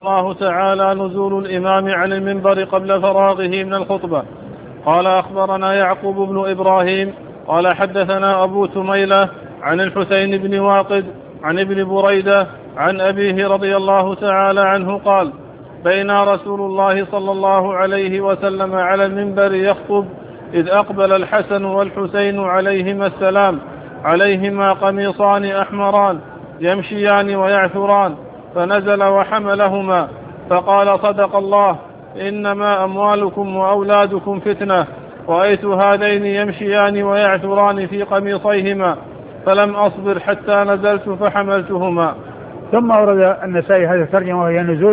الله تعالى نزول الإمام عن المنبر قبل فراغه من الخطبة. قال أخبرنا يعقوب بن إبراهيم قال حدثنا أبو تميلة عن الحسين بن واقد عن ابن بريدة عن أبيه رضي الله تعالى عنه قال: بين رسول الله صلى الله عليه وسلم على المنبر يخطب إذ أقبل الحسن والحسين عليهما السلام عليهما قميصان أحمران يمشيان ويعثران، فنزل وحملهما فقال: صدق الله، إنما أموالكم وأولادكم فتنة. رأيت هذين يمشيان ويعثران في قميصيهما فلم أصبر حتى نزلت فحملتهما. ثم ورد النسائي هذا الترجمة وهي نزول